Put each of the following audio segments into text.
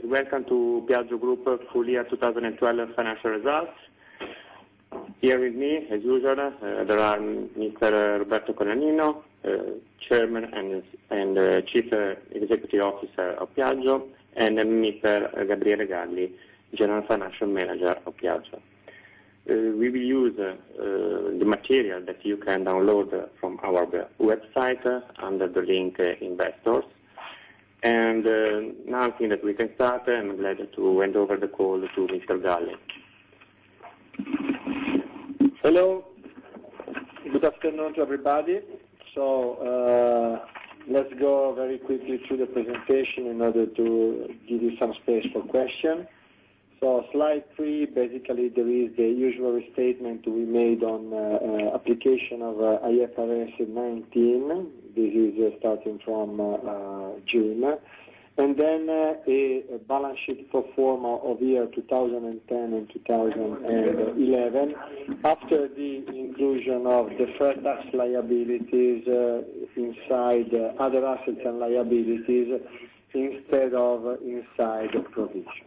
and welcome to Piaggio Group full year 2012 financial results. Here with me, as usual, there are Mr. Roberto Colaninno, Chairman and Chief Executive Officer of Piaggio, and Mr. Gabriele Galli, General Financial Manager of Piaggio. We will use the material that you can download from our website under the link Investors. And now I think that we can start. I'm glad to hand over the call to Mr. Galli. Hello, good afternoon to everybody. So let's go very quickly through the presentation in order to give you some space for questions. So slide 3, basically there is the usual restatement we made on application of IFRS 19. This is starting from June. And then a balance sheet pro forma of year 2010 and 2011 after the inclusion of deferred tax liabilities inside other assets and liabilities instead of inside provisions.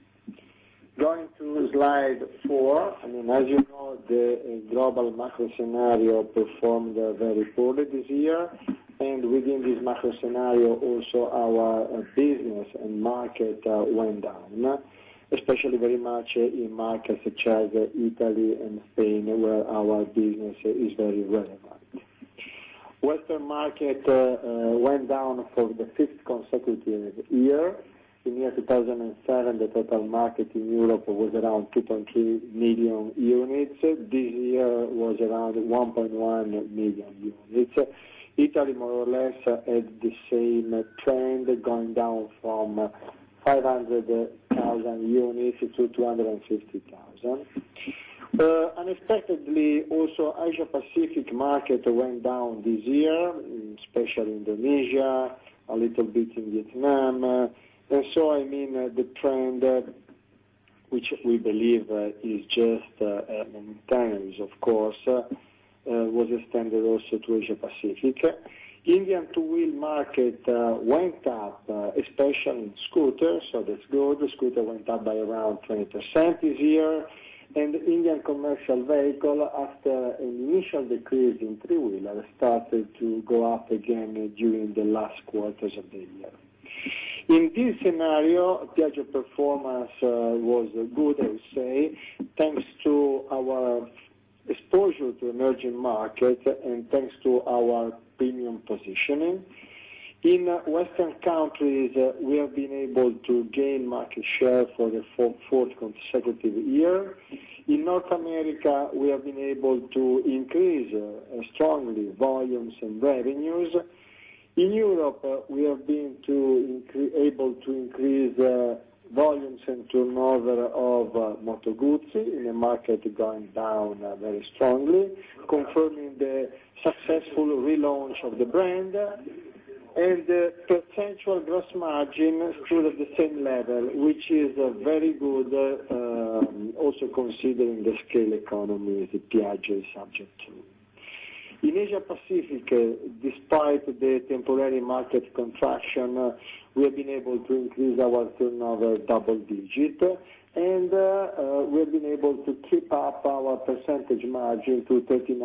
Going to slide 4, as you know, the global macro scenario performed very poorly this year, and within this macro scenario also our business and market went down, especially very much in markets such as Italy and Spain, where our business is very relevant. Western market went down for the 5th consecutive year. In year 2007, the total market in Europe was around 2.3 million units. This year was around 1.1 million units. Italy more or less had the same trend, going down from 500,000 units to 250,000. Unexpectedly, also Asia Pacific market went down this year, especially Indonesia, a little bit in Vietnam. And so, the trend, which we believe is just momentary, of course, was extended also to Asia Pacific. Indian two-wheel market went up, especially in scooters, so that's good. The scooter went up by around 20% this year. And the Indian commercial vehicle, after an initial decrease in three-wheeler, started to go up again during the last quarters of the year. In this scenario, Piaggio performance was good, I would say, thanks to our exposure to emerging markets and thanks to our premium positioning. In Western countries, we have been able to gain market share for the fourth consecutive year. In North America, we have been able to increase strongly volumes and revenues. In Europe, we have been able to increase volumes and turnover of Moto Guzzi in a market going down very strongly, confirming the successful relaunch of the brand. And the percentual gross margin stood at the same level, which is very good, also considering the scale economy that Piaggio is subject to. In Asia Pacific, despite the temporary market contraction, we have been able to increase our turnover double digit, and we have been able to keep up our percentage margin to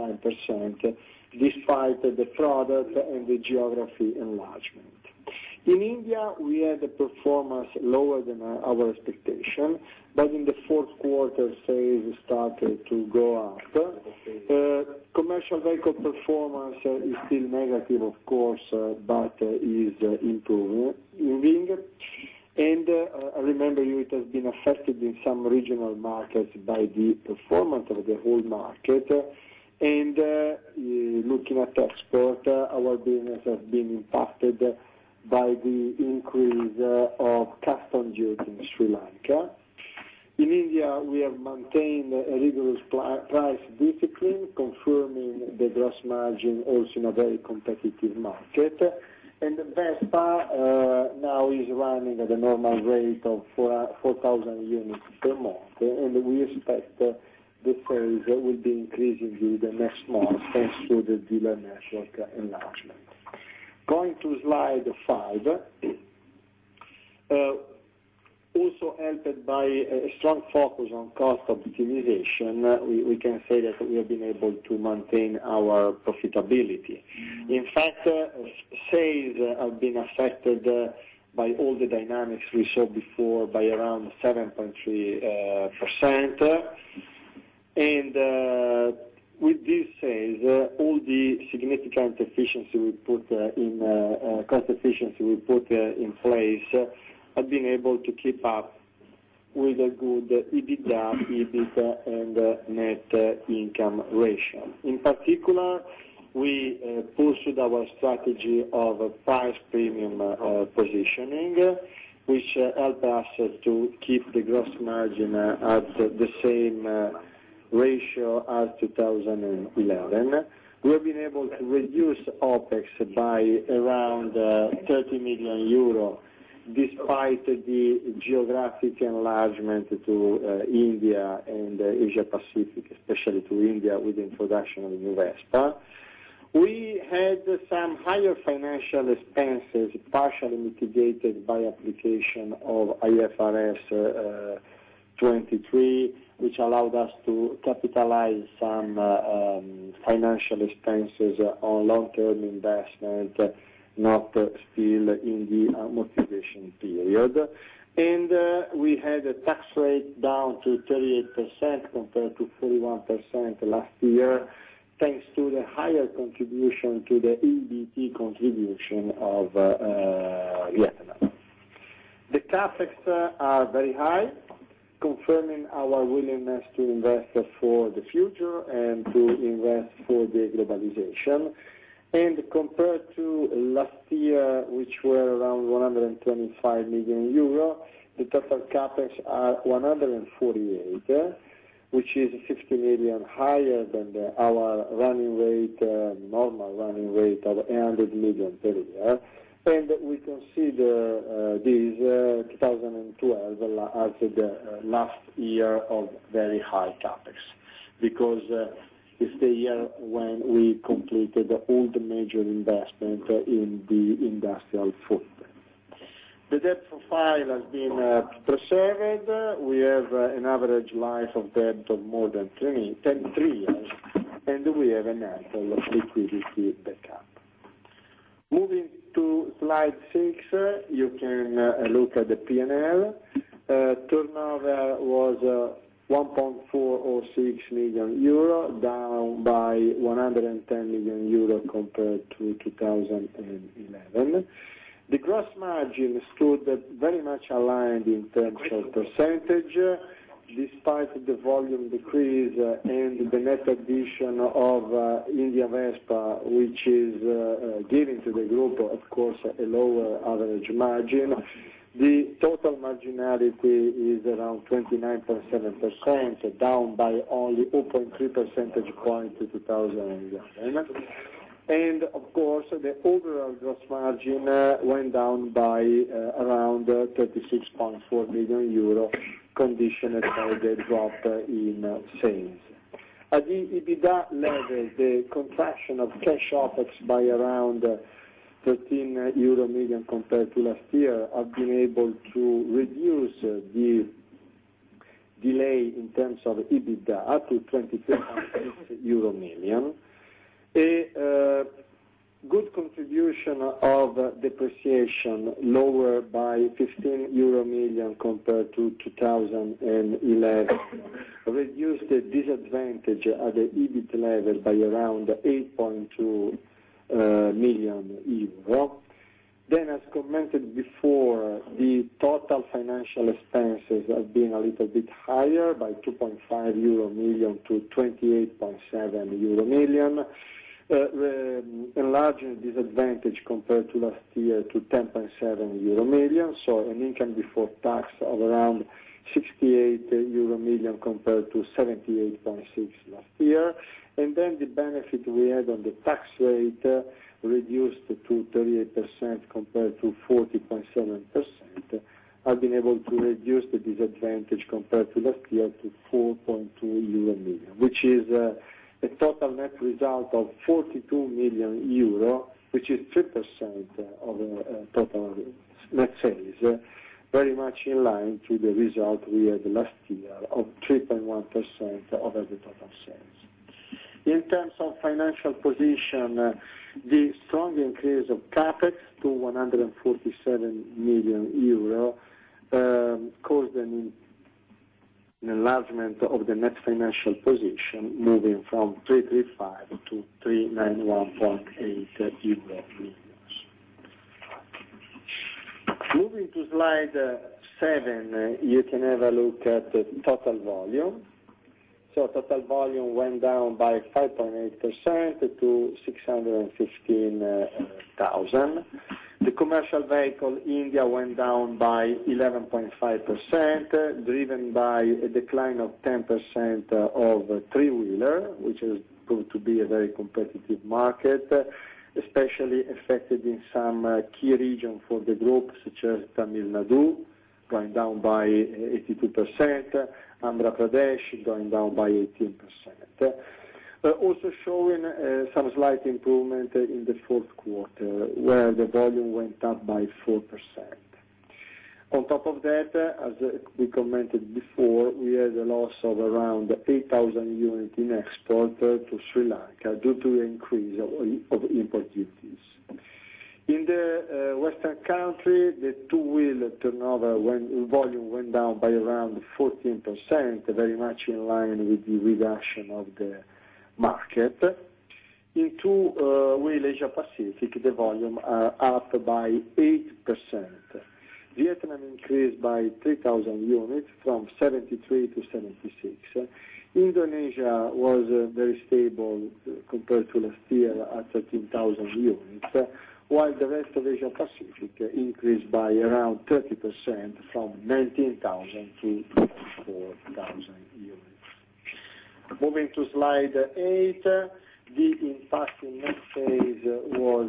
39%, despite the product and the geography enlargement. In India, we had a performance lower than our expectation, but in the fourth quarter, sales started to go up. Commercial vehicle performance is still negative, of course, but is improving. And I remember it has been affected in some regional markets by the performance of the whole market. And looking at export, our business has been impacted by the increase of custom duty in Sri Lanka. In India, we have maintained a rigorous price discipline, confirming the gross margin also in a very competitive market. And Vespa now is running at a normal rate of 4,000 units per month, and we expect the sales will be increasing during the next month thanks to the dealer network enlargement. Going to slide 5. helped by a strong focus on cost optimization, we can say that we have been able to maintain our profitability. In fact, sales have been affected by all the dynamics we saw before by around 7.3%. And with these sales, all the significant efficiency we put cost efficiency we put in place have been able to keep up with a good EBITDA, EBIT, and net income ratio. In particular, we pursued our strategy of price premium positioning, which helped us to keep the gross margin at the same ratio as 2011. We have been able to reduce OPEX by around 30 million euro despite the geographic enlargement to India and Asia Pacific, especially to India with the introduction of the new Vespa. We had some higher financial expenses partially mitigated by application of IFRS 23, which allowed us to capitalize some financial expenses on long-term investment, not still in the amortization period. And we had a tax rate down to 38% compared to 41% last year, thanks to the higher contribution to the EBT contribution of Vietnam. The CapEx are very high, confirming our willingness to invest for the future and to invest for the globalization. And compared to last year, which were around 125 million euro, the total CapEx are 148, which is 50 million higher than our running rate, normal running rate of 100 million per year. And we consider this 2012 as the last year of very high CapEx, because it's the year when we completed all the major investment in the industrial footprint. The debt profile has been preserved. We have an average life of debt of more than 3 years, and we have an ample liquidity backup. Moving to slide 6, you can look at the P&L. Turnover was 1.406 million euro, down by 110 million euro compared to 2011. The gross margin stood very much aligned in terms of percentage, despite the volume decrease and the net addition of India Vespa, which is giving to the group, of course, a lower average margin. The total marginality is around 29.7%, down by only 0.3 percentage points to 2011. And of course, the overall gross margin went down by around 36.4 million euro, conditioned by the drop in sales. At the EBITDA level, the contraction of cash OPEX by around 13 million euro compared to last year have been able to reduce the delay in terms of EBITDA to 23.6 million. A good contribution of depreciation, lower by 15 million euro compared to 2011, reduced the disadvantage at the EBIT level by around 8.2 million euro. Then, as commented before, the total financial expenses have been a little bit higher by 2.5 million to 28.7 million, enlarging disadvantage compared to last year to 10.7 million, so an income before tax of around 68 million compared to 78.6 last year. And then the benefit we had on the tax rate reduced to 38% compared to 40.7%. I've been able to reduce the disadvantage compared to last year to 4.2 million, which is a total net result of 42 million euro, which is 3% of total net sales, very much in line to the result we had last year of 3.1% over the total sales. In terms of financial position, the strong increase of CapEx to 147 million euro caused an enlargement of the net financial position, moving from 335 to 391.8 euro million. Moving to slide 7, you can have a look at the total volume. So total volume went down by 5.8% to 615,000. The commercial vehicle India went down by 11.5%, driven by a decline of 10% of three-wheeler, which has proved to be a very competitive market, especially affected in some key regions for the group, such as Tamil Nadu, going down by 82%, Andhra Pradesh going down by 18%. Also showing some slight improvement in the fourth quarter, where the volume went up by 4%. On top of that, as we commented before, we had a loss of around 8,000 units in export to Sri Lanka due to the increase of import duties. In the Western country, the two-wheel turnover volume went down by around 14%, very much in line with the reduction of the market. In two-wheel Asia Pacific, the volume are up by 8%. Vietnam increased by 3,000 units from 73 to 76. Indonesia was very stable compared to last year at 13,000 units, while the rest of Asia Pacific increased by around 30% from 19,000 to 24,000 units. Moving to slide 8, the impact in net sales was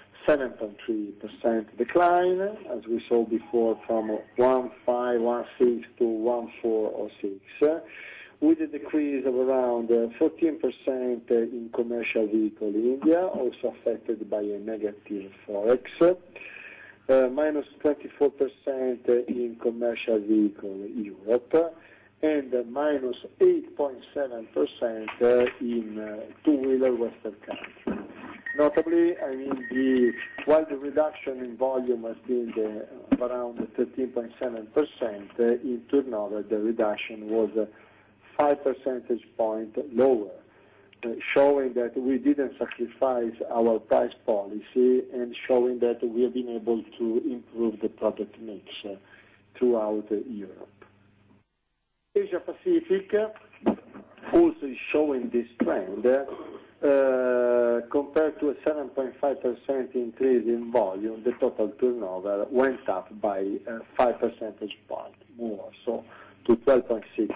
7.3% decline, as we saw before, from 1,516 to 1,406, with a decrease of around 14% in commercial vehicle India, also affected by a negative forex, minus 24% in commercial vehicle Europe, and minus 8.7% in two-wheeler Western countries. Notably, while the reduction in volume has been around 13.7%, in turnover the reduction was 5 percentage points lower, showing that we didn't sacrifice our price policy and showing that we have been able to improve the product mix throughout Europe. Asia Pacific also is showing this trend. Compared to a 7.5% increase in volume, the total turnover went up by 5 percentage points more, so to 12.6%.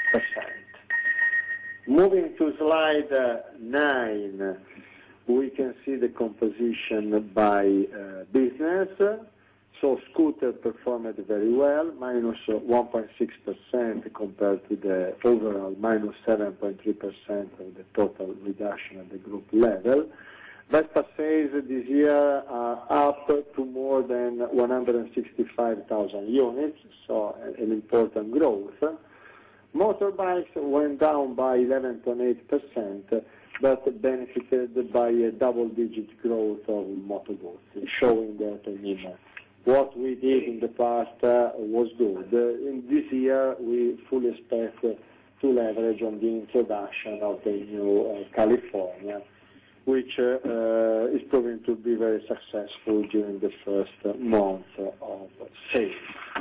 Moving to slide 9, we can see the composition by business. So scooter performed very well, minus 1.6% compared to the overall minus 7.3% of the total reduction at the group level. Vespa sales this year are up to more than 165,000 units, so an important growth. Motorbikes went down by 11.8%, but benefited by a double-digit growth of motorboats, showing that what we did in the past was good. In this year, we fully expect to leverage on the introduction of the new California, which is proving to be very successful during the first month of sales.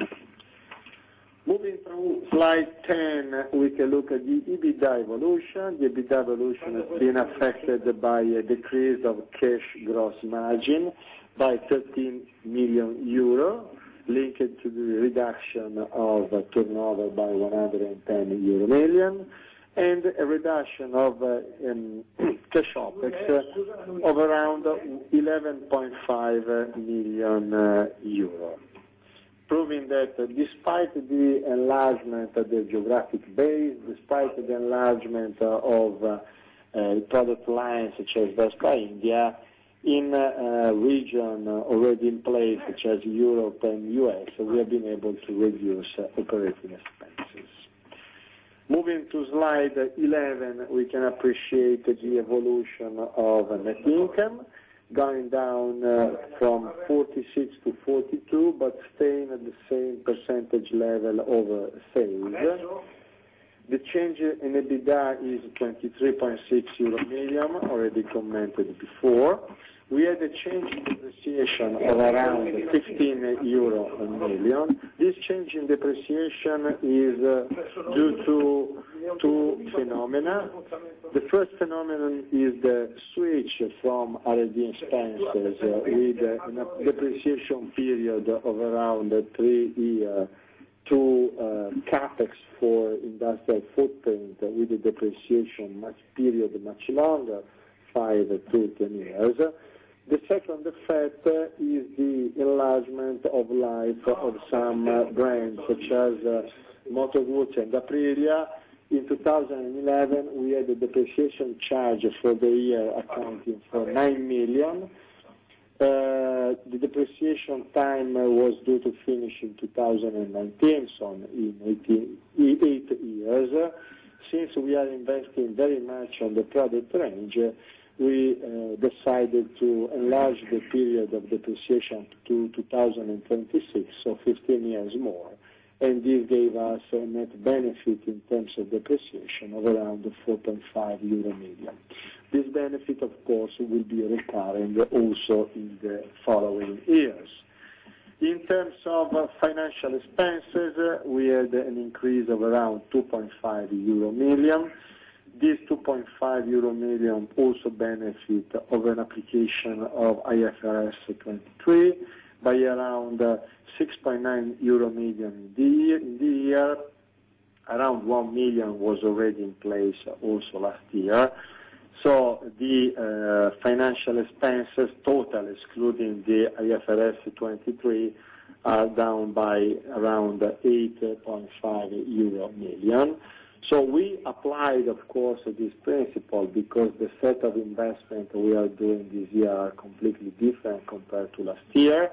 Moving to slide 10, we can look at the EBITDA evolution. The EBITDA evolution has been affected by a decrease of cash gross margin by 13 million euro, linked to the reduction of turnover by 110 million, and a reduction of cash OPEX of around 11.5 million euro. Proving that despite the enlargement of the geographic base, despite the enlargement of product lines such as Vespa India, in a region already in place, such as Europe and US, we have been able to reduce operating expenses. Moving to slide 11, we can appreciate the evolution of net income, going down from 46 to 42, but staying at the same percentage level over sales. The change in EBITDA is 23.6 million, already commented before. We had a change in depreciation of around 15 million. This change in depreciation is due to two phenomena. The first phenomenon is the switch from R&D expenses with a depreciation period of around 3 years to capex for industrial footprint with a depreciation period much longer, 5 to 10 years. The second effect is the enlargement of life of some brands, such as Moto Guzzi and Aprilia. In 2011, we had a depreciation charge for the year accounting for 9 million. The depreciation time was due to finish in 2019, so in 8 years. Since we are investing very much on the product range, we decided to enlarge the period of depreciation to 2026, so 15 years more. And this gave us a net benefit in terms of depreciation of around 4.5 million. This benefit, of course, will be recurring also in the following years. In terms of financial expenses, we had an increase of around 2.5 million. This 2.5 million also benefit of an application of IFRS 23 by around 6.9 million in the year. Around 1 million was already in place also last year. So the financial expenses total, excluding the IFRS 23, are down by around 8.5 million. So we applied, of course, this principle because the set of investment we are doing this year are completely different compared to last year.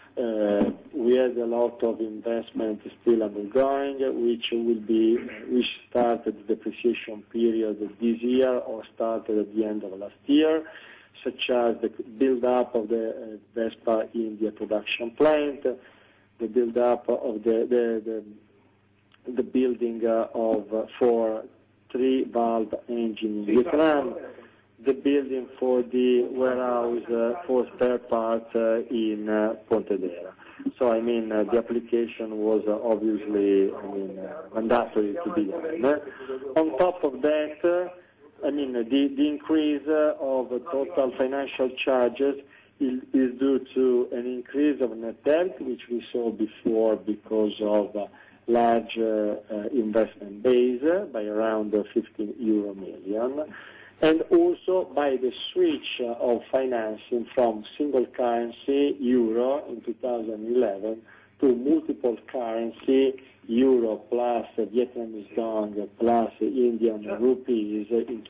We had a lot of investment still ongoing, which started the depreciation period this year or started at the end of last year, such as the build-up of the Vespa India production plant, the build-up of the building for 3-valve engine in Vietnam, the building for the warehouse for spare parts in Pontedera. So, the application was obviously, mandatory to be done. On top of that, the increase of total financial charges is due to an increase of net debt, which we saw before because of large investment base by around 15 million, and also by the switch of financing from single currency, euro, in 2011, to multiple currency, euro plus Vietnamese dong plus Indian rupees in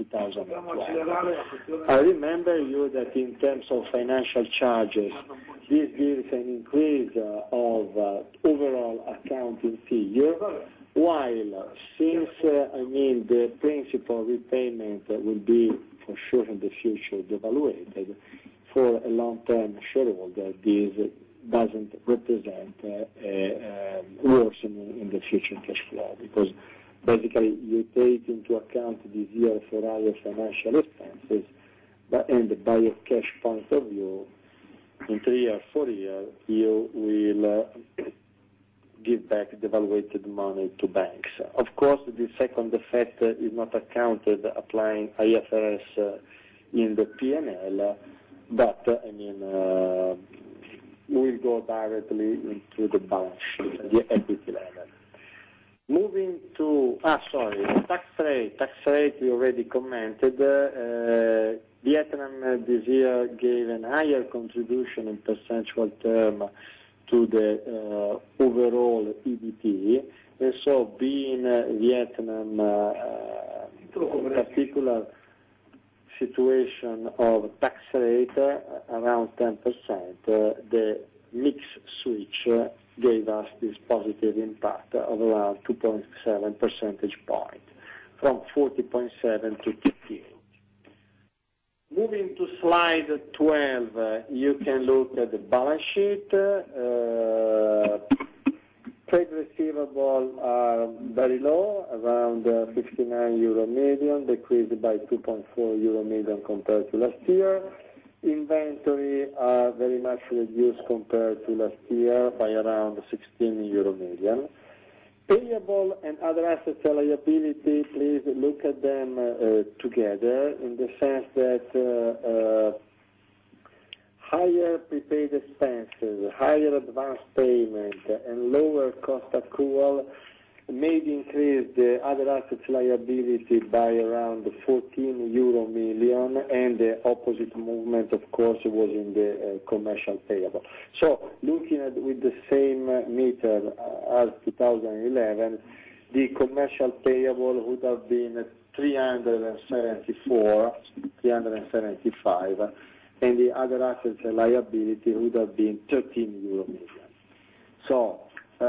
2012. I remember you that in terms of financial charges, this gives an increase of overall accounting figure, while since the principal repayment will be for sure in the future devaluated, for a long-term shareholder this doesn't represent a worsening in the future cash flow, because basically you take into account this year for higher financial expenses, and by a cash point of view, in 3 years, 4 years, you will give back devaluated money to banks. Of course, the second effect is not accounted applying IFRS in the P&L, but we'll go directly into the balance sheet, the equity level. Moving to, tax rate. Tax rate we already commented. Vietnam this year gave a higher contribution in percentual term to the overall EBT, and so being Vietnam in particular situation of tax rate around 10%, the mix switch gave us this positive impact of around 2.7 percentage points, from 40.7 to 58. Moving to slide 12, you can look at the balance sheet. Trade receivables are very low, around 59 million, decreased by 2.4 million compared to last year. Inventory are very much reduced compared to last year by around 16 million. Payable and other assets and liability, please look at them together, in the sense that higher prepaid expenses, higher advance payment, and lower cost accrual made increase the other assets liability by around 14 million, and the opposite movement, of course, was in the commercial payable. So, looking at with the same meter as 2011, the commercial payable would have been 375, and the other assets and liability would have been 13 million. So,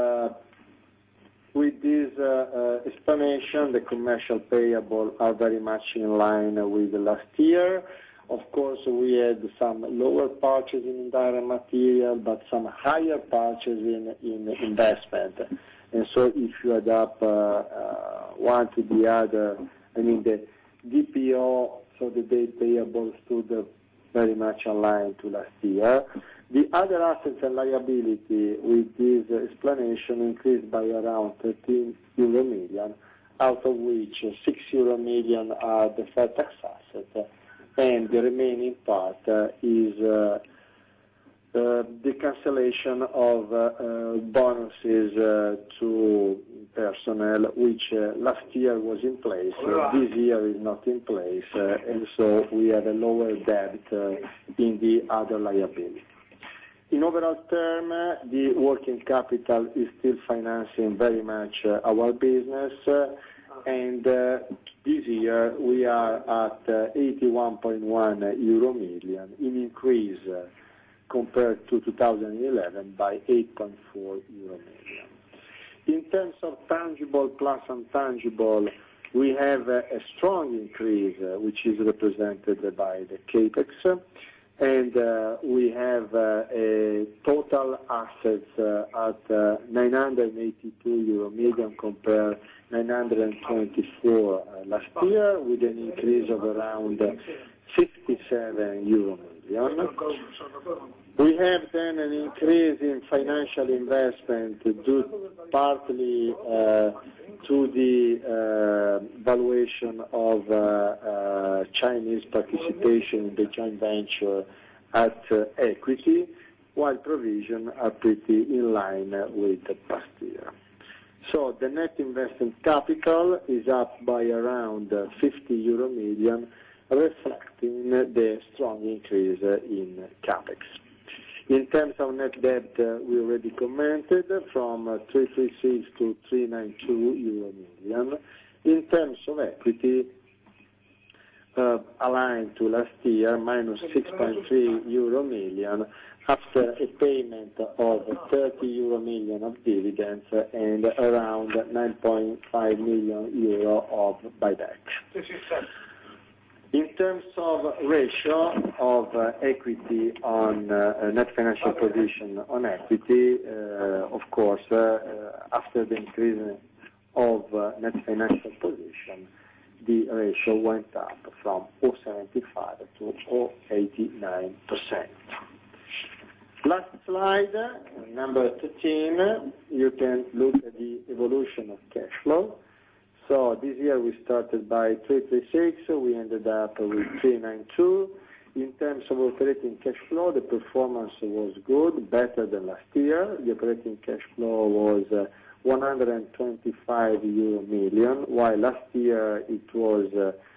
with this explanation, the commercial payable are very much in line with last year. Of course, we had some lower purchase in direct material, but some higher purchase in investment. And so if you add up one to the other, I mean the DPO, so the day payable, stood very much aligned to last year. The other assets and liability, with this explanation, increased by around 13 million, out of which 6 million are deferred tax assets, and the remaining part is the cancellation of bonuses to personnel, which last year was in place, this year is not in place, and so we have a lower debt in the other liability. In overall term, the working capital is still financing very much our business, and this year we are at 81.1 million, an increase compared to 2011 by 8.4 million. In terms of tangible plus intangible, we have a strong increase, which is represented by the CAPEX, and we have a total assets at 982 million compared 924 last year, with an increase of around 57 million. We have then an increase in financial investment due partly to the valuation of Chinese participation in the joint venture at equity, while provision are pretty in line with the past year. So the net investment capital is up by around 50 million, reflecting the strong increase in CAPEX. In terms of net debt, we already commented, from 336 to 392 million. In terms of equity, aligned to last year, minus 6.3 million, after a payment of 30 million of dividends and around 9.5 million euro of buyback. In terms of ratio of equity on net financial position on equity, of course, after the increase of net financial position, the ratio went up from 0.75 to 0.89%. Last slide, number 13, you can look at the evolution of cash flow. So this year we started by 336, we ended up with 392. In terms of operating cash flow, the performance was good, better than last year. The operating cash flow was 125 million, while last year it was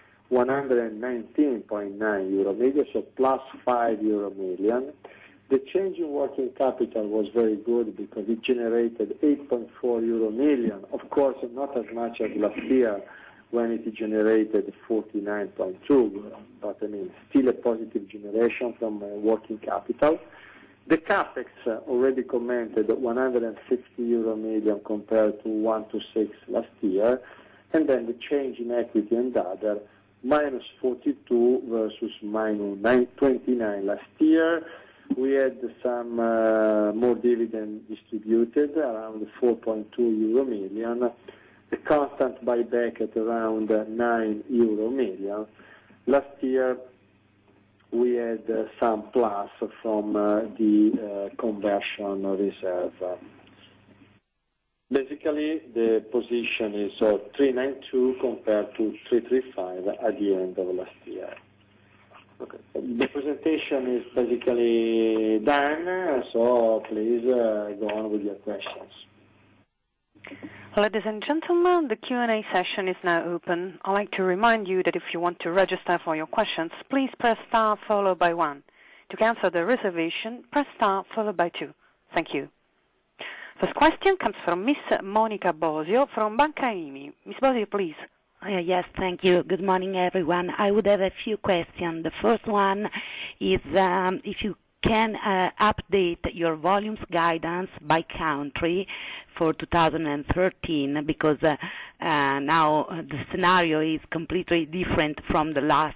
119.9 million, so plus 5 million. The change in working capital was very good because it generated 8.4 million. Of course, not as much as last year, when it generated 49.2, but I mean still a positive generation from working capital. The capex already commented 160 million compared to 126 last year, and then the change in equity and other minus 42 versus minus 29 last year. We had some more dividend distributed, around 4.2 million. The constant buyback at around 9 million. Last year we had some plus from the conversion reserve. Basically, the position is 392 compared to 335 at the end of last year. Okay. The presentation is basically done, so please go on with your questions. Ladies and gentlemen, the Q&A session is now open. I'd like to remind you that if you want to register for your questions, please press star followed by 1. To cancel the reservation, press star followed by 2. Thank you. First question comes from Miss Monica Bosio from Banca IMI. Miss Bosio, please. Yes, thank you. Good morning, everyone. I would have a few questions. The first one is if you can update your volumes guidance by country for 2013, because now the scenario is completely different from the last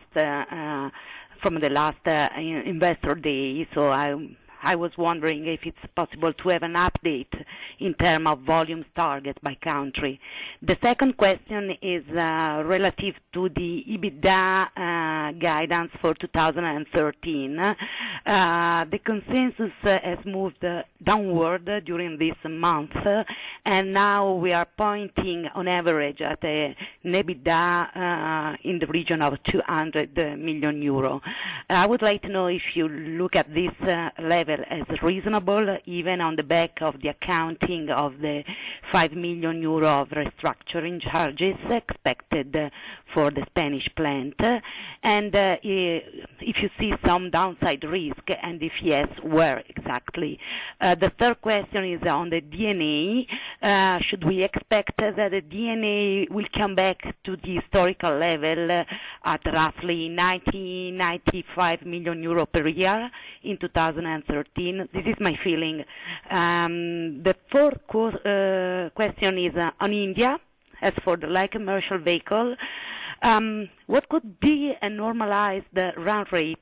investor day. So I was wondering if it's possible to have an update in terms of volumes target by country. The second question is relative to the EBITDA guidance for 2013. The consensus has moved downward during this month, and now we are pointing on average at an EBITDA in the region of 200 million euro. I would like to know if you look at this level as reasonable, even on the back of the accounting of the 5 million euro of restructuring charges expected for the Spanish plant, and if you see some downside risk, and if yes, where exactly. The third question is on the D&A. Should we expect that the D&A will come back to the historical level at roughly 90-95 million euro per year in 2013? This is my feeling. The fourth question is on India. As for the light commercial vehicle, what could be a normalized run rate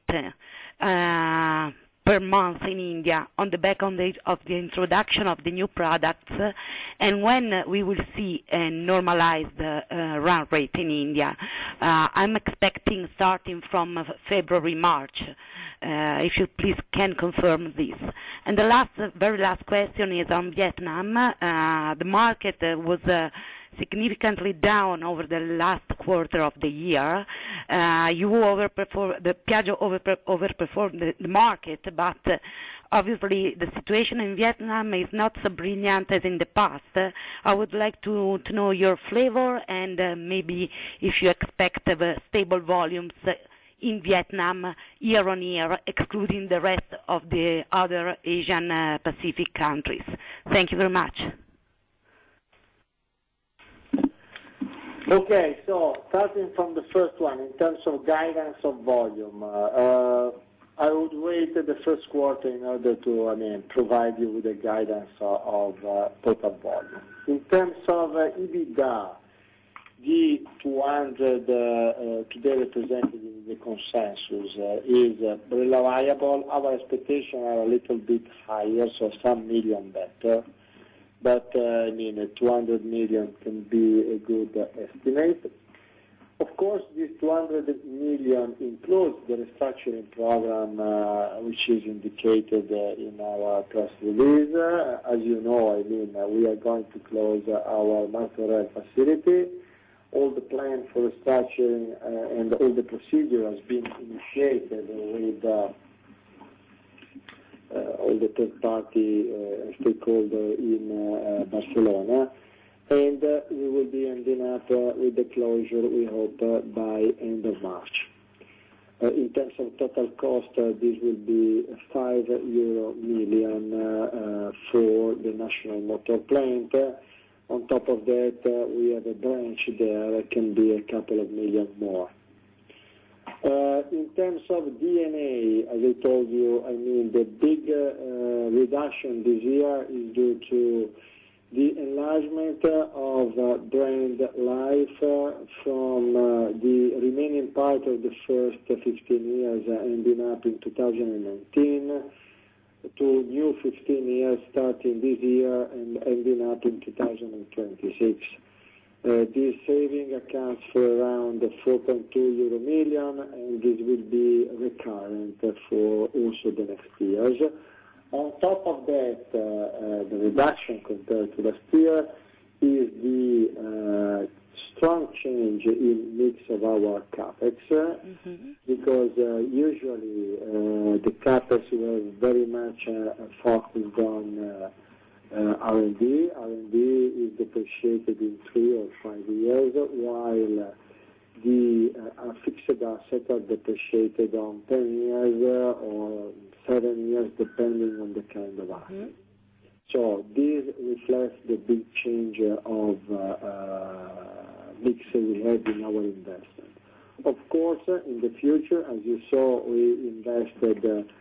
per month in India on the back of the introduction of the new products, and when we will see a normalized run rate in India? I'm expecting starting from February, March. If you please can confirm this. And the very last question is on Vietnam. The market was significantly down over the last quarter of the year. Piaggio overperformed the market, but obviously the situation in Vietnam is not so brilliant as in the past. I would like to know your flavor, and maybe if you expect stable volumes in Vietnam year on year, excluding the rest of the other Asian Pacific countries. Thank you very much. Okay, so starting from the first one, in terms of guidance of volume, I would wait the first quarter in order to, provide you with a guidance of total volume. In terms of EBITDA, the 200 today represented in the consensus is reliable. Our expectations are a little bit higher, so some million better. But 200 million can be a good estimate. Of course, this 200 million includes the restructuring program, which is indicated in our press release. As you know, we are going to close our Martorell facility. All the plan for restructuring and all the procedure has been initiated with all the third-party stakeholders in Barcelona, and we will be ending up with the closure, we hope, by end of March. In terms of total cost, this will be 5 million for the national motor plant. On top of that, we have a branch there that can be a couple of million more. In terms of D&A, as I told you, I mean the big reduction this year is due to the enlargement of brand life from the remaining part of the first 15 years ending up in 2019 to new 15 years starting this year and ending up in 2026. This saving accounts for around 4.2 million, and this will be recurrent for also the next years. On top of that, the reduction compared to last year is the strong change in mix of our CapEx, because usually the CapEx was very much focused on R&D. R&D is depreciated in 3 or 5 years, while the fixed assets are depreciated on 10 years or 7 years, depending on the kind of asset. So this reflects the big change of mix we have in our investment. Of course, in the future, as you saw, we invested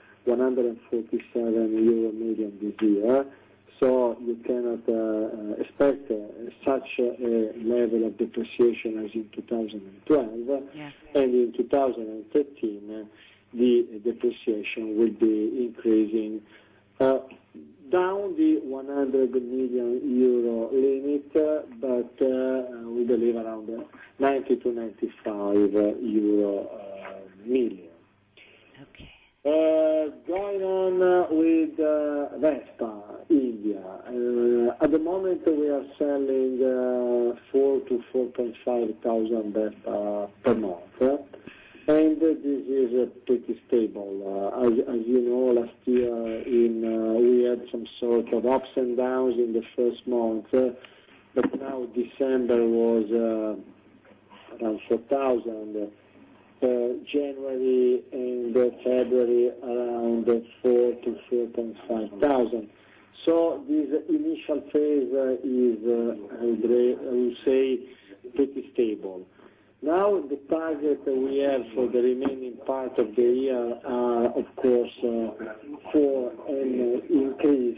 147 million this year. So you cannot expect such a level of depreciation as in 2012, and in 2013 the depreciation will be increasing down the 100 million euro limit, but we believe around 90 to 95 euro million. Okay. Going on with Vespa India. At the moment we are selling 4,000 to 4,500 Vespa per month, and this is pretty stable. As you know, last year we had some sort of ups and downs in the first month, but now December was around 4,000. January and February around 4,000 to 4,500. So this initial phase is, I would say, pretty stable. Now the target we have for the remaining part of the year are, of course, for an increase.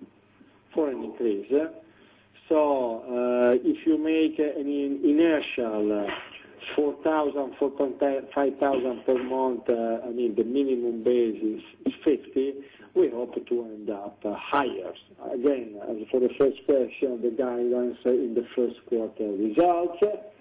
So if you make an inertial 4,000, 4,500 per month, I mean the minimum base is 50, we hope to end up higher. Again, as for the first question, the guidance in the first quarter results.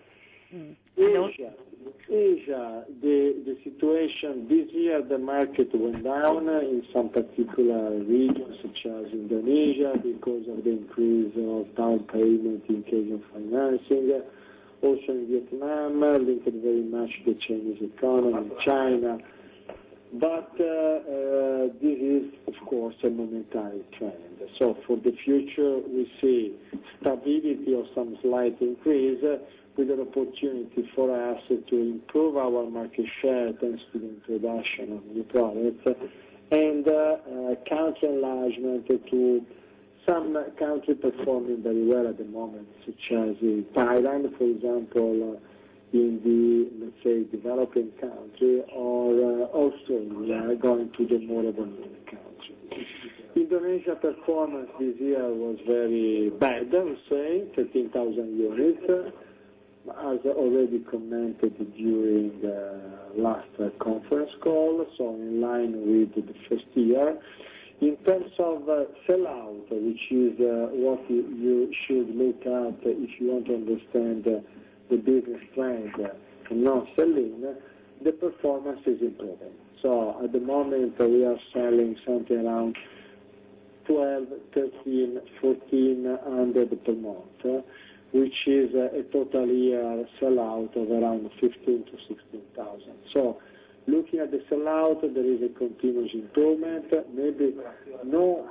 Asia, the situation this year, the market went down in some particular regions, such as Indonesia, because of the increase of down payment in case of financing. Also in Vietnam, linked very much to the Chinese economy, China. But this is, of course, a momentary trend. So for the future, we see stability or some slight increase, with an opportunity for us to improve our market share thanks to the introduction of new products, and country enlargement to some countries performing very well at the moment, such as in Thailand, for example, in the, let's say, developing country, or Australia, going to the more developing country. Indonesia performance this year was very bad, I would say, 13,000 units, as already commented during the last conference call, so in line with the first year. In terms of sell-out, which is what you should look at if you want to understand the business trend and not selling, the performance is improving. So at the moment we are selling something around 12, 13, 1400 per month, which is a total year sell-out of around 15 to 16,000. So looking at the sell-out, there is a continuous improvement, maybe not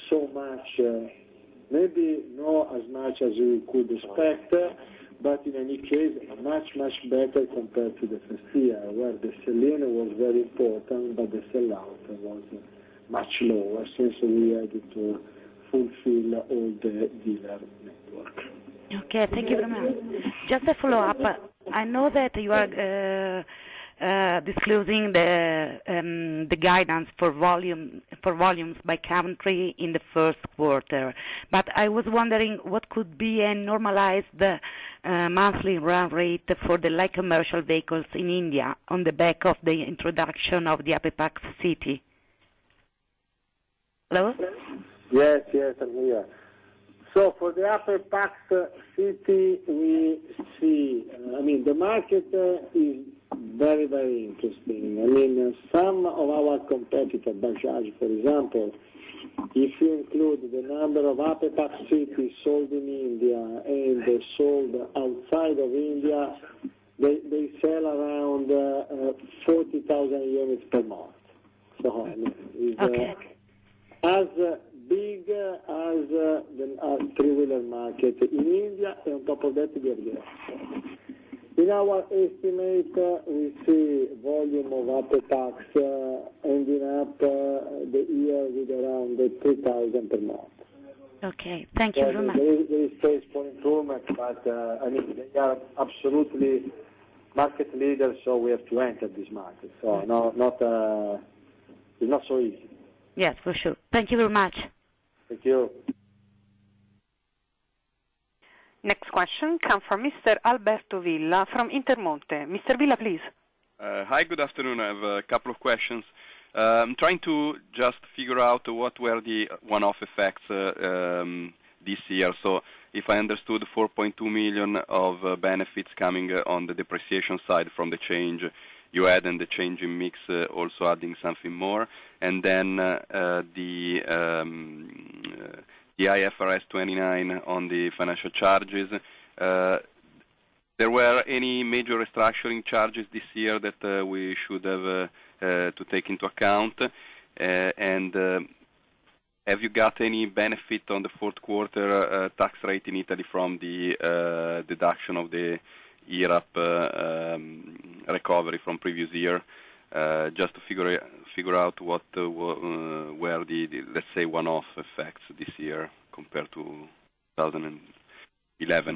as much as you could expect, but in any case, much better compared to the first year, where the sell-in was very important, but the sell-out was much lower, since we had to fulfill all the dealer network. Okay, thank you very much. Just a follow-up. I know that you are disclosing the guidance for volumes by country in the first quarter, but I was wondering what could be a normalized monthly run rate for the light commercial vehicles in India on the back of the introduction of the Apex City. Hello? Yes, I'm here. So for the Apex City, we see, the market is very, very interesting. Some of our competitors, Bajaj, for example, if you include the number of Apex cities sold in India and sold outside of India, they sell around 40,000 units per month. So it's as big as the three-wheeler market in India, and on top of that, we are there. In our estimate, we see volume of Apex ending up the year with around 3,000 per month. Okay, thank you very much. There is space for improvement, but they are absolutely market leaders, so we have to enter this market. So it's not so easy. Yes, for sure. Thank you very much. Thank you. Next question comes from Mr. Alberto Villa from Intermonte. Mr. Villa, please. Hi, good afternoon. I have a couple of questions. I'm trying to just figure out what were the one-off effects this year. So if I understood 4.2 million of benefits coming on the depreciation side from the change you had and the change in mix also adding something more, and then the IFRS 29 on the financial charges. There were any major restructuring charges this year that we should have to take into account? And have you got any benefit on the fourth quarter tax rate in Italy from the deduction of the IRAP recovery from previous year? Just to figure out what were the let's say one-off effects this year compared to 2011.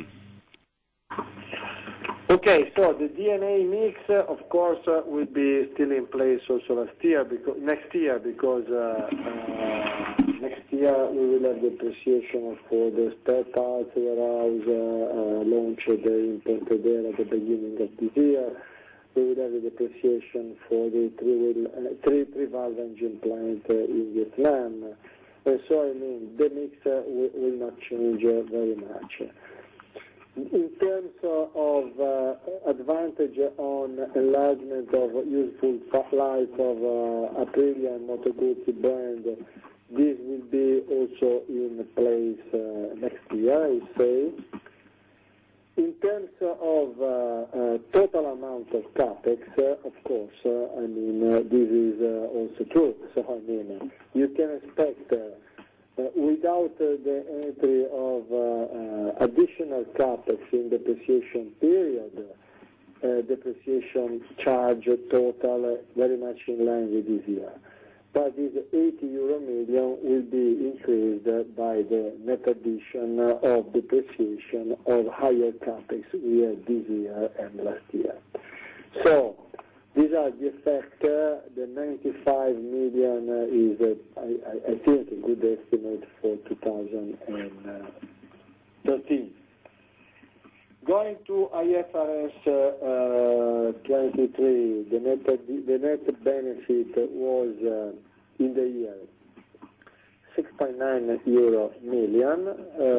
Okay, so the D&A mix, of course, will be still in place also next year because next year we will have depreciation for the spare parts warehouse launched in Pontedera at the beginning of this year. We will have a depreciation for the three-valve engine plant in Vietnam. And so, the mix will not change very much. In terms of advantage on enlargement of useful life of Aprilia and Moto Guzzi brand, this will be also in place next year, I say. In terms of total amount of capex, of course, this is also true. So, you can expect, without the entry of additional capex in depreciation period, depreciation charge total very much in line with this year. But this 80 million will be increased by the net addition of depreciation of higher capex we had this year and last year. So these are the effects. The 95 million is, I think, a good estimate for 2013. Going to IFRS 23, the net benefit was in the year 6.9 million,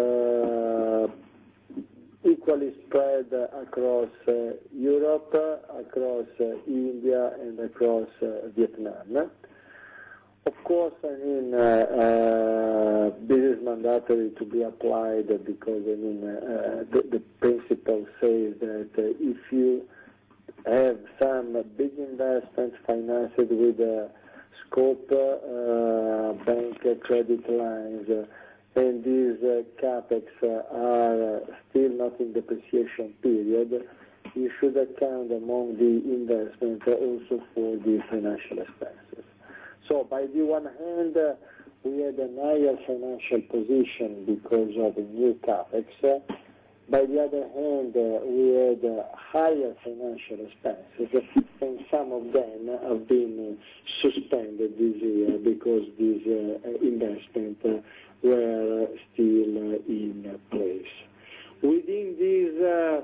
equally spread across Europe, across India, and across Vietnam. Of course, this is mandatory to be applied because the principle says that if you have some big investments financed with scope bank credit lines, and these capex are still not in depreciation period, you should account among the investments also for the financial expenses. So by the one hand, we had a higher financial position because of the new capex, By the other hand, we had higher financial expenses, and some of them have been suspended this year because these investments were still in place. Within these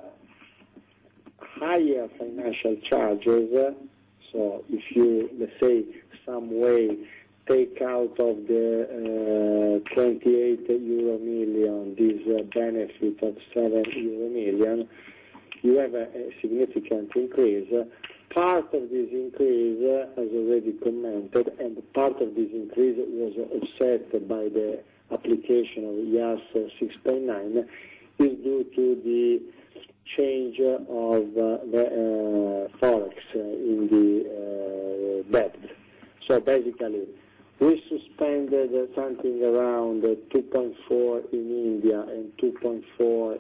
higher financial charges, so if you, let's say, some way take out of the 28 euro million this benefit of 7 euro million, you have a significant increase. Part of this increase, as already commented, and part of this increase was offset by the application of IAS 6.9, is due to the change of the forex in the debt. So basically, we suspended something around 2.4 in India and 2.4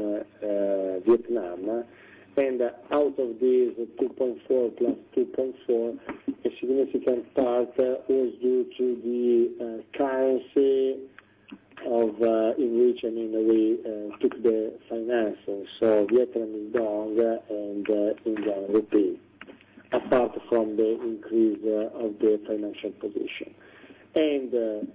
in Vietnam, and out of these 2.4 plus 2.4, a significant part was due to the currency of in which we took the financing, so Vietnamese dong and Indian rupee, apart from the increase of the financial position. And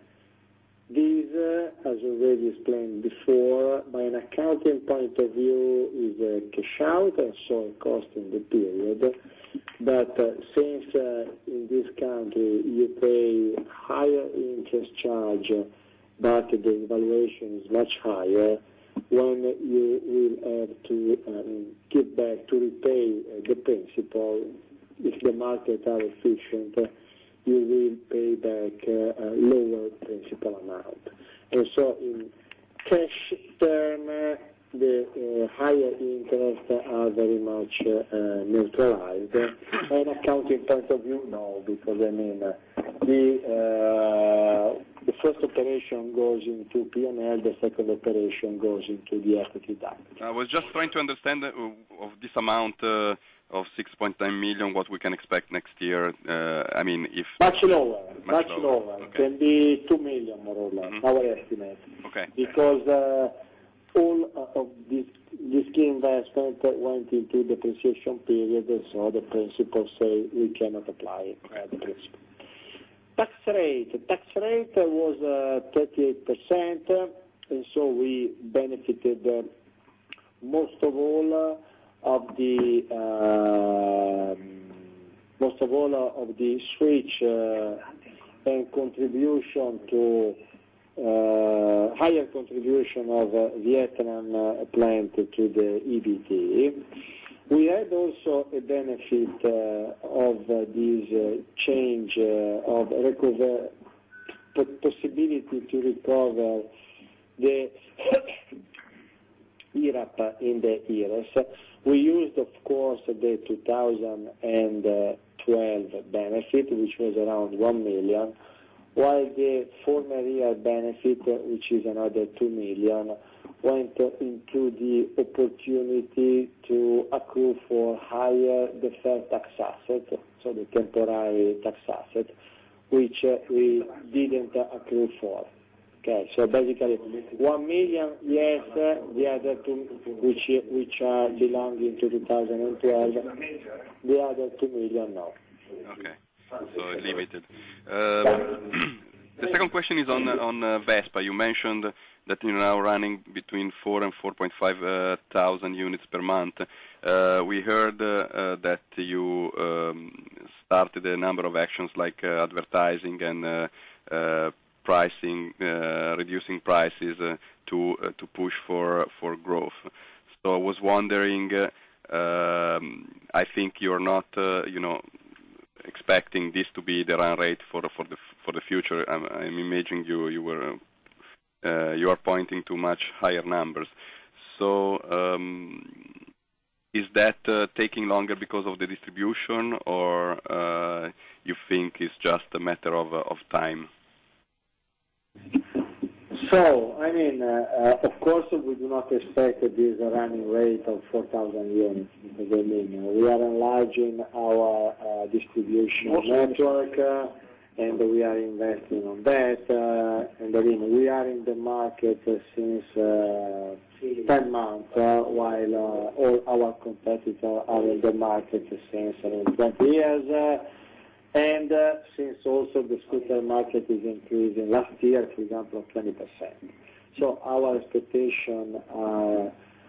this, as already explained before, by an accounting point of view, is a cash out, and so a cost in the period. But since in this country you pay higher interest charge, but the valuation is much higher, when you will have to give back to repay the principal, if the markets are efficient, you will pay back a lower principal amount. And so in cash term, the higher interests are very much neutralized. And accounting point of view, no, because the first operation goes into P&L, the second operation goes into the equity duct. I was just trying to understand of this amount of 6.9 million, what we can expect next year. If much lower. Okay. Can be 2 million more or less, our estimate. Okay. Because all of this key investment went into depreciation period, so the principal say we cannot apply the principal. Tax rate was 38%, and so we benefited most of all of the switch and contribution to higher contribution of Vietnam plant to the EBT. We had also a benefit of this change of possibility to recover the IRAP in the IRES. We used, of course, the 2012 benefit, which was around 1 million, while the former year benefit, which is another 2 million, went into the opportunity to accrue for higher deferred tax asset, so the temporary tax asset, which we didn't accrue for. Okay, so basically 1 million, yes, the other two, which are belonging to 2012, the other 2 million, no. Okay, so limited. The second question is on Vespa. You mentioned that you're now running between 4 and 4.5 thousand units per month. We heard that you started a number of actions like advertising and pricing, reducing prices to push for growth. So I was wondering, I think you're not, expecting this to be the run rate for the future. I'm imagining you are pointing to much higher numbers. So is that taking longer because of the distribution, or you think it's just a matter of time? So, of course, we do not expect this running rate of 4,000 units. We are enlarging our distribution network, and we are investing on that. And I mean, we are in the market since 10 months, while all our competitors are in the market since 20 years. And since also the scooter market is increasing last year, for example, 20%. So our expectations are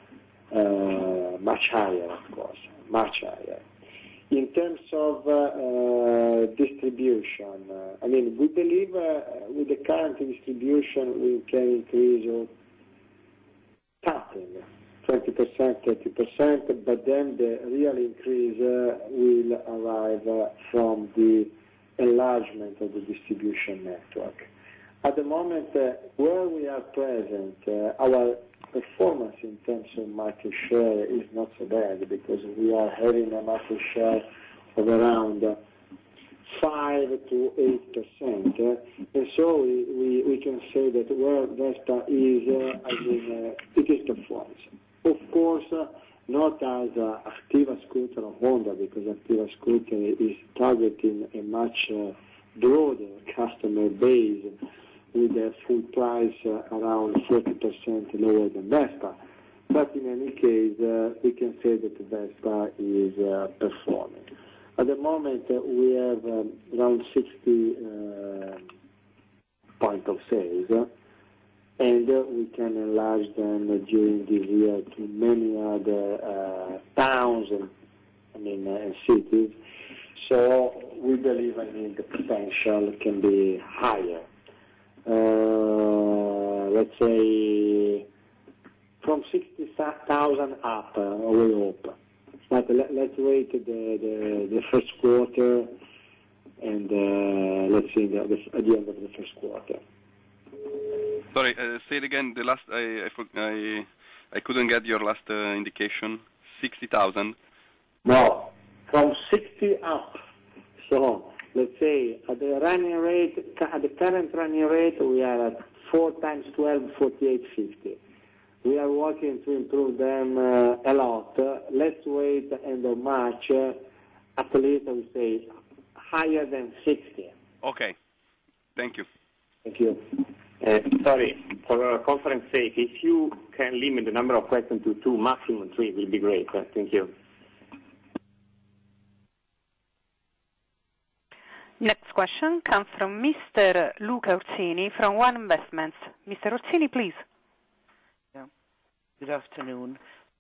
much higher, of course, much higher. In terms of distribution, I mean, we believe with the current distribution we can increase something, 20%, 30%, but then the real increase will arrive from the enlargement of the distribution network. At the moment, where we are present, our performance in terms of market share is not so bad because we are having a market share of around 5 to 8%, and so we can say that where Vespa is, it is performance. Of course, not as Activa scooter or Honda, because Activa scooter is targeting a much broader customer base with a full price around 40% lower than Vespa. But in any case, we can say that Vespa is performing. At the moment, we have around 60 point of sales, and we can enlarge them during this year to many other towns and cities. So we believe, the potential can be higher. Let's say from 60,000 up, we hope. But let's wait the first quarter, and let's see at the end of the first quarter. Sorry, say it again. The last I couldn't get your last indication. 60,000. No, from 60 up. So let's say at the current running rate, we are at 4 times 12, 48.50. We are working to improve them a lot. Let's wait end of March, at least I would say higher than 60. Okay. Thank you. Thank you. Sorry, for conference sake, if you can limit the number of questions to 2, maximum 3, will be great. Thank you. Next question comes from Mr. Luca Orsini from One Investments. Mr. Orsini, please. Yeah. Good afternoon.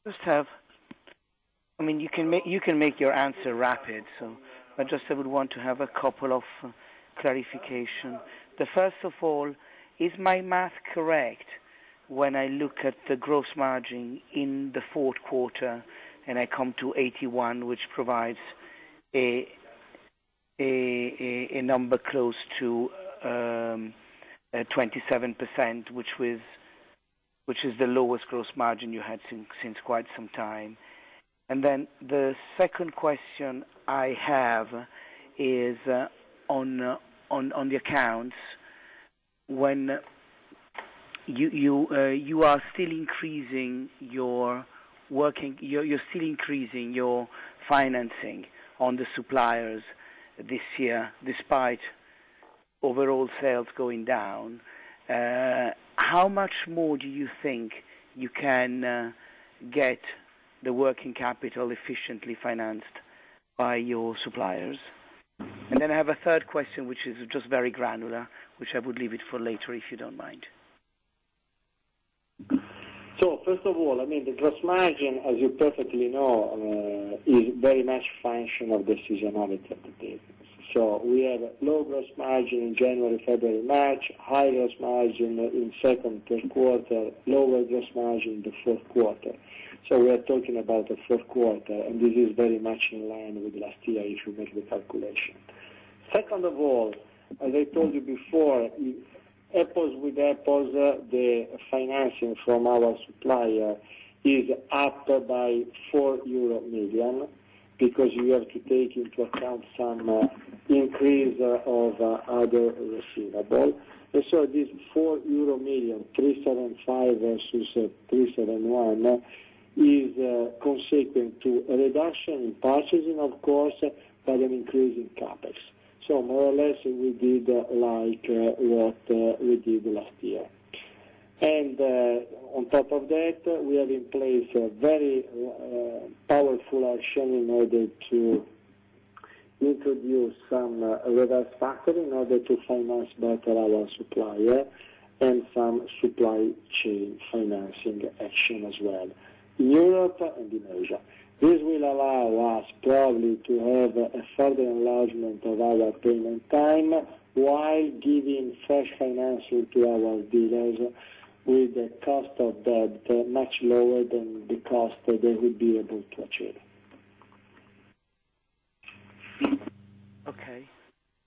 You can make your answer rapid, so I would want to have a couple of clarification. The first of all, is my math correct when I look at the gross margin in the fourth quarter and I come to 81, which provides a number close to 27%, which is the lowest gross margin you had since quite some time. And then the second question I have is on the accounts. When you are still increasing you're still increasing your financing on the suppliers this year, despite overall sales going down. How much more do you think you can get the working capital efficiently financed by your suppliers? And then I have a third question, which is just very granular, which I would leave it for later if you don't mind. So first of all, the gross margin, as you perfectly know, is very much function of the seasonality of the business. So we have low gross margin in January, February, March, high gross margin in second, third quarter, lower gross margin in the fourth quarter. So we are talking about the fourth quarter, and this is very much in line with last year if you make the calculation. Second of all, as I told you before, apples with apples, the financing from our supplier is up by €4 million, because you have to take into account some increase of other receivables. And so this €4 million, 375 versus 371, is consequent to a reduction in purchasing, of course, but an increase in capex. So more or less we did like what we did last year. And on top of that, we have in place a very powerful action in order to introduce some reverse factoring in order to finance better our supplier and some supply chain financing action as well in Europe and in Asia. This will allow us probably to have a further enlargement of our payment time while giving fresh financing to our dealers with the cost of debt much lower than the cost that they would be able to achieve. Okay.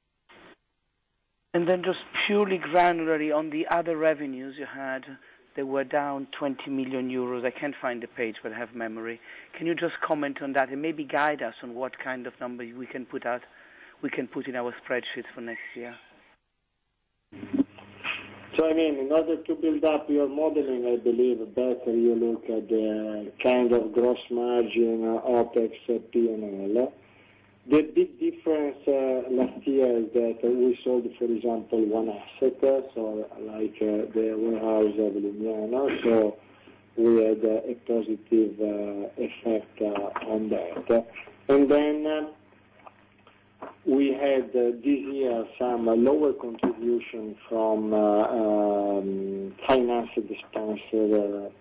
And then just purely granularly on the other revenues you had, they were down 20 million euros. I can't find the page, but I have memory. Can you just comment on that and maybe guide us on what kind of number we can put in our spreadsheets for next year? So, I mean, in order to build up your modeling, I believe better you look at the kind of gross margin, OPEX, P&L. The big difference last year is that we sold, for example, one asset, so like the warehouse of Lignano, so we had a positive effect on that. And then we had this year some lower contribution from financed expenses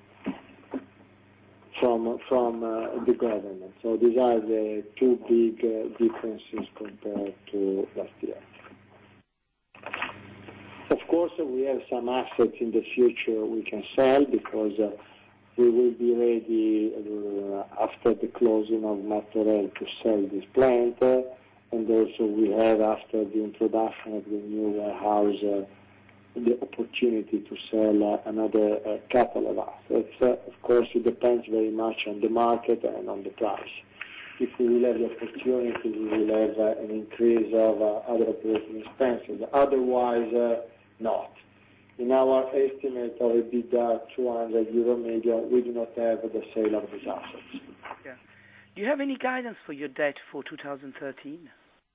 from the government. So these are the two big differences compared to last year. Of course, we have some assets in the future we can sell because we will be ready after the closing of Martorell to sell this plant. And also we have, after the introduction of the new warehouse, the opportunity to sell another couple of assets. Of course, it depends very much on the market and on the price. If we will have the opportunity, we will have an increase of other operating expenses. Otherwise, not. In our estimate of EBITDA 200 million, we do not have the sale of these assets. Yeah. Do you have any guidance for your debt for 2013?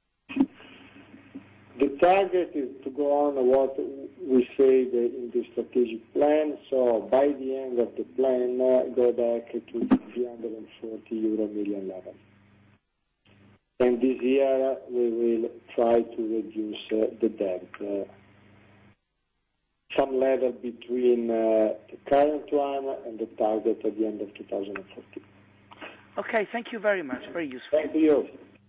The target is to go on what we say in the strategic plan. So by the end of the plan, go back to 340 million level. And this year we will try to reduce the debt. Some level between the current one and the target at the end of 2014. Okay, thank you very much. Very useful. Thank you.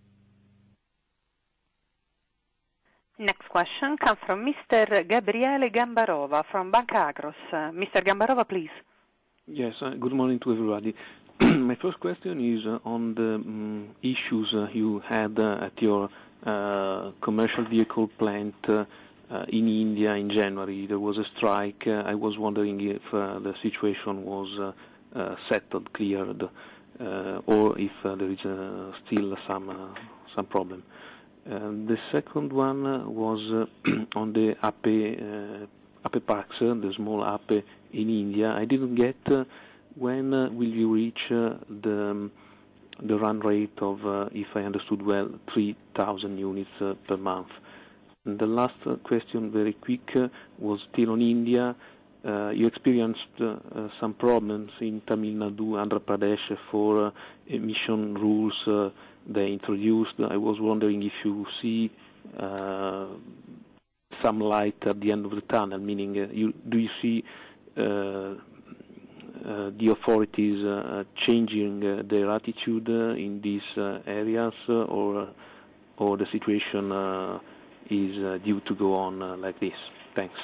Next question comes from Mr. Gabriele Gambarova from Banca Akros. Mr. Gambarova, please. Yes, good morning to everybody. My first question is on the issues you had at your commercial vehicle plant in India in January. There was a strike. I was wondering if the situation was settled, cleared, or if there is still some problem. The second one was on the Apepax, the small Ape in India. I didn't get when will you reach the run rate of, if I understood well, 3,000 units per month. And the last question, very quick, was still on India. You experienced some problems in Tamil Nadu, Andhra Pradesh for emission rules they introduced. I was wondering if you see some light at the end of the tunnel, meaning do you see the authorities changing their attitude in these areas, or the situation is due to go on like this? Thanks.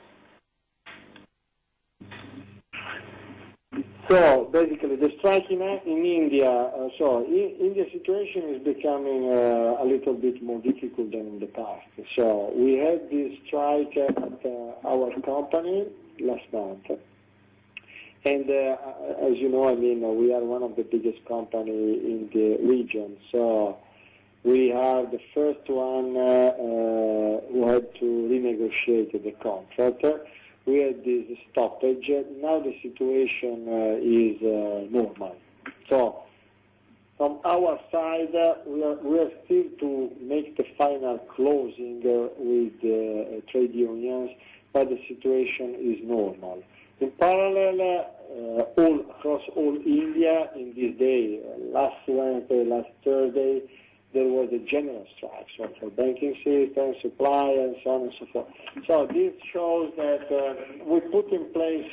So basically, the strike in India. India situation is becoming a little bit more difficult than in the past. So we had this strike at our company last month, and as you know, I mean, we are one of the biggest companies in the region. So we are the first one who had to renegotiate the contract. We had this stoppage. Now the situation is normal. So From our side, we are still to make the final closing with the trade unions, but the situation is normal. In parallel, across all India, in this day, last Wednesday, last Thursday, there was a general strike, so for banking system, supply, and so on and so forth. So this shows that we put in place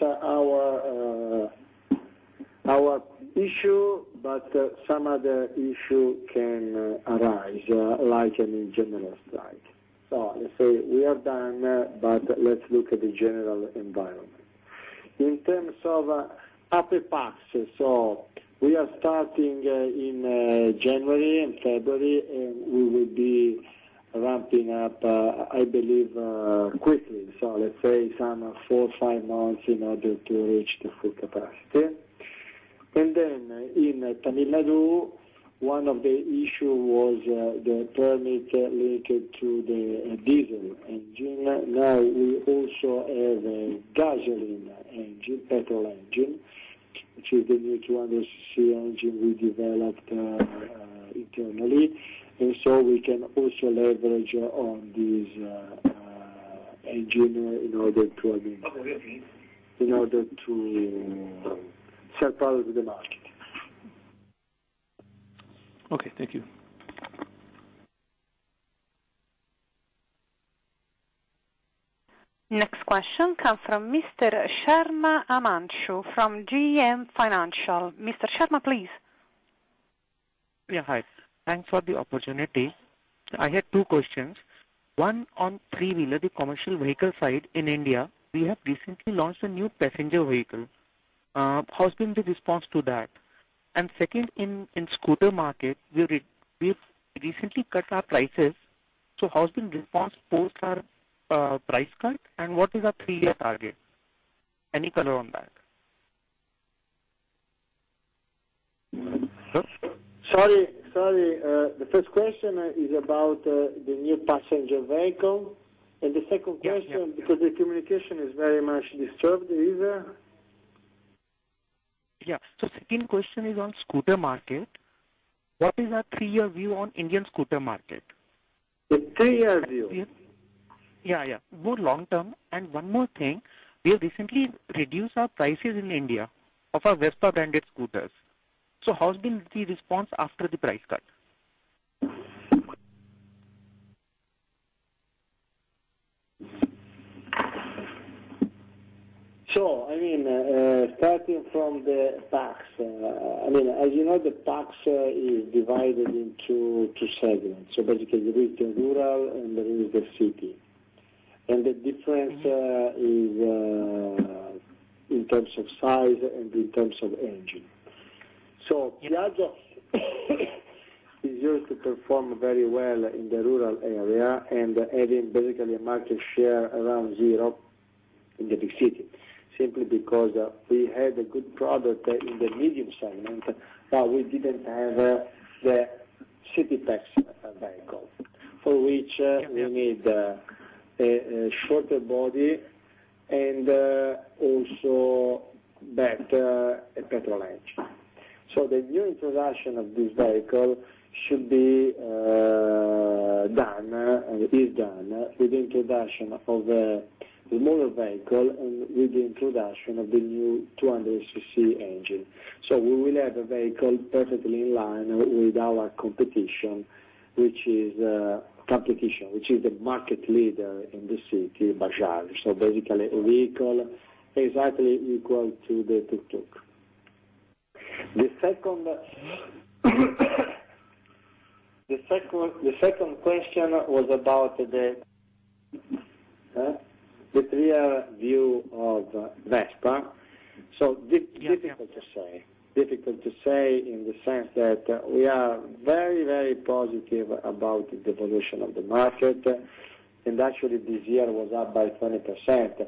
our issue, but some other issue can arise, like a general strike. So let's say we are done, but let's look at the general environment. In terms of APEPAX, so we are starting in January and February, and we will be ramping up, I believe, quickly. So let's say some 4 or 5 months in order to reach the full capacity. And then in Tamil Nadu, one of the issues was the permit linked to the diesel engine. Now we also have a gasoline engine, petrol engine, which is the new 200cc engine we developed internally. And so we can also leverage on this engine in order to sell products to the market. Okay, thank you. Next question comes from Mr. Sharma Amanshu from GM Financial. Mr. Sharma, please. Yeah, hi. Thanks for the opportunity. I had 2 questions. One on three-wheeler, the commercial vehicle side in India. We have recently launched a new passenger vehicle. How's been the response to that? And second, in scooter market, we've recently cut our prices. So how's been response post our price cut, and what is our 3-year target? Any color on that? Sorry. The first question is about the new passenger vehicle, and the second question, because the communication is very much disturbed, is Yeah. So second question is on scooter market. What is our 3-year view on Indian scooter market? The 3-year view? Yeah. More long term. And one more thing, we have recently reduced our prices in India of our Vespa branded scooters. So how's been the response after the price cut? So, starting from the PAX, as you know, the PAX is divided into 2 segments. So basically there is the rural and there is the city. And the difference is in terms of size and in terms of engine. So Piaggio is used to perform very well in the rural area and having basically a market share around 0 in the big city, simply because we had a good product in the medium segment, but we didn't have the city tax vehicle, for which we need a shorter body and also better a petrol engine. So the new introduction of this vehicle should be done, and is done, with the introduction of a smaller vehicle and with the introduction of the new 200cc engine. So we will have a vehicle perfectly in line with our competition, which is the market leader in the city, Bajaj. So basically a vehicle exactly equal to the tuk-tuk. The second question was about the 3-year view of Vespa. So difficult to say in the sense that we are very, very positive about the evolution of the market, and actually this year was up by 20%.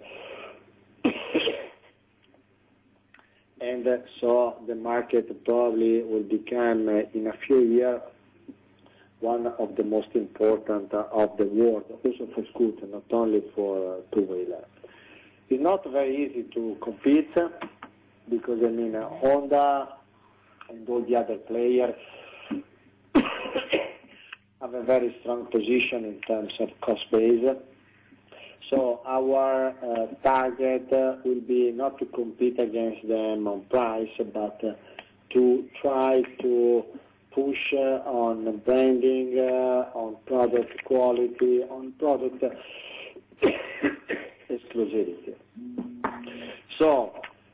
And so the market probably will become, in a few years, one of the most important of the world, also for scooter, not only for two-wheeler. It's not very easy to compete because Honda and all the other players have a very strong position in terms of cost base. So our target will be not to compete against them on price, but to try to push on branding, on product quality, on product exclusivity. So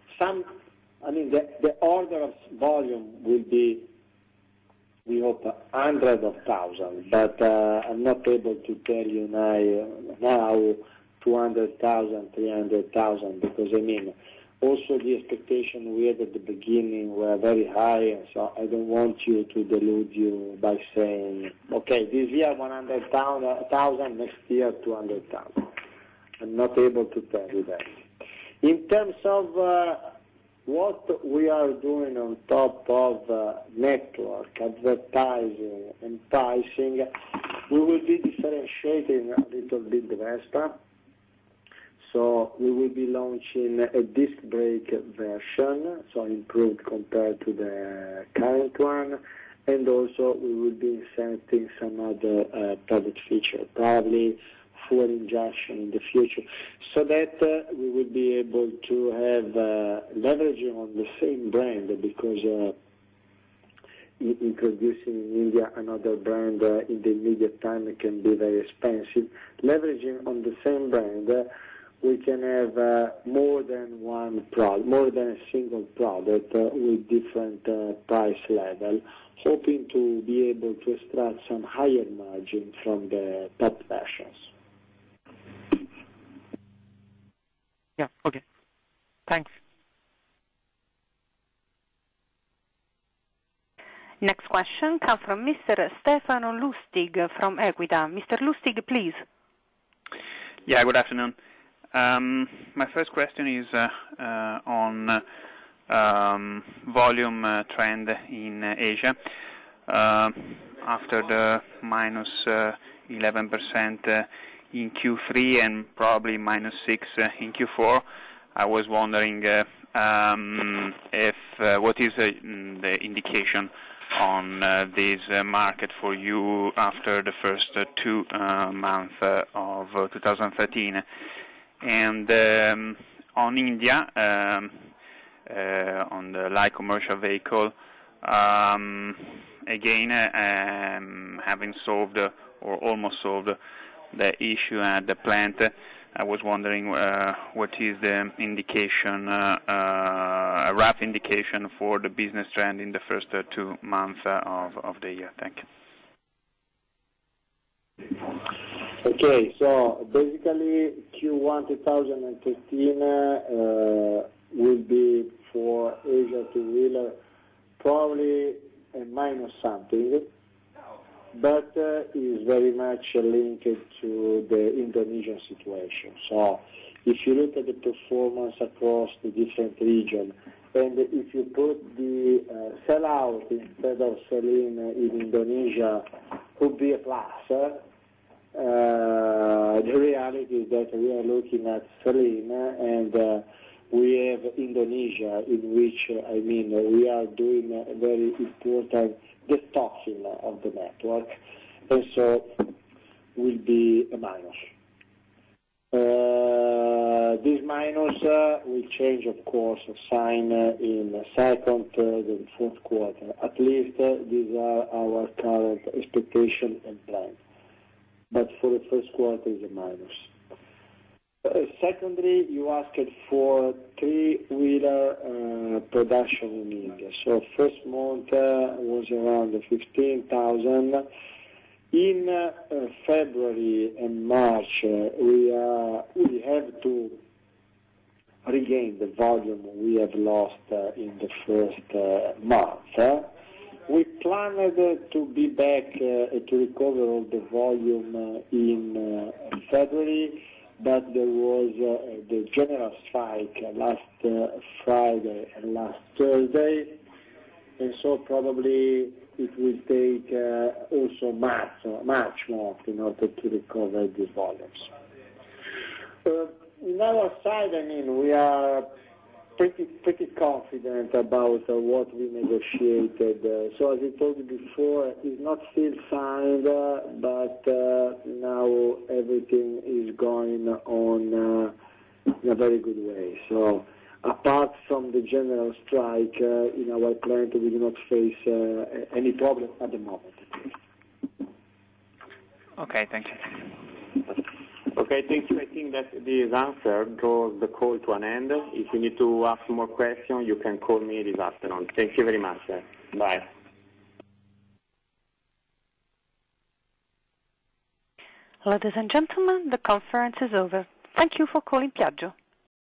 the order of volume will be, we hope, hundreds of thousands, but I'm not able to tell you now 200,000, 300,000, because also the expectation we had at the beginning were very high, and so I don't want you to delude you by saying, okay, this year 100,000, next year 200,000. I'm not able to tell you that. In terms of what we are doing on top of network, advertising, and pricing, we will be differentiating a little bit the Vespa. So we will be launching a disc brake version, so improved compared to the current one, and also we will be inserting some other product feature, probably fuel injection in the future, so that we will be able to have leveraging on the same brand, because introducing in India another brand in the immediate time can be very expensive. Leveraging on the same brand, we can have more than one product, more than a single product with different price level, hoping to be able to extract some higher margin from the top versions. Yeah, okay. Thanks. Next question comes from Mr. Stefano Lustig from Equita. Mr. Lustig, please. Yeah, good afternoon. My first question is on volume trend in Asia. After the minus 11% in Q3 and probably minus 6% in Q4, I was wondering if what is the indication on this market for you after the first 2 months of 2013. And on India, on the light commercial vehicle, again, having solved or almost solved the issue at the plant, I was wondering what is the indication, a rough indication for the business trend in the first 2 months of the year. Thank you. Okay, so basically Q1 2013 will be for Asia two-wheeler probably a minus something, but is very much linked to the Indonesian situation. So if you look at the performance across the different regions, and if you put the sell-out instead of sell-in in Indonesia, could be a plus. The reality is that we are looking at sell-in, and we have Indonesia, in which we are doing a very important destocking of the network, and so will be a minus. This minus will change, of course, sign in the second, third, and fourth quarter. At least these are our current expectations and plans. But for the first quarter is a minus. Secondly, you asked for three-wheeler production in India. So first month was around 15,000. In February and March, we have to regain the volume we have lost in the first month. We planned to be back to recover all the volume in February, but there was the general strike last Friday and last Thursday, and so probably it will take also March month in order to recover these volumes. In our side, we are pretty confident about what we negotiated. So as I told you before, it's not still signed, but now everything is going on in a very good way. So apart from the general strike, in our plant we do not face any problem at the moment. Okay, thank you. Okay, thank you. I think that this answer draws the call to an end. If you need to ask more questions, you can call me this afternoon. Thank you very much. Bye. Ladies and gentlemen, the conference is over. Thank you for calling Piaggio.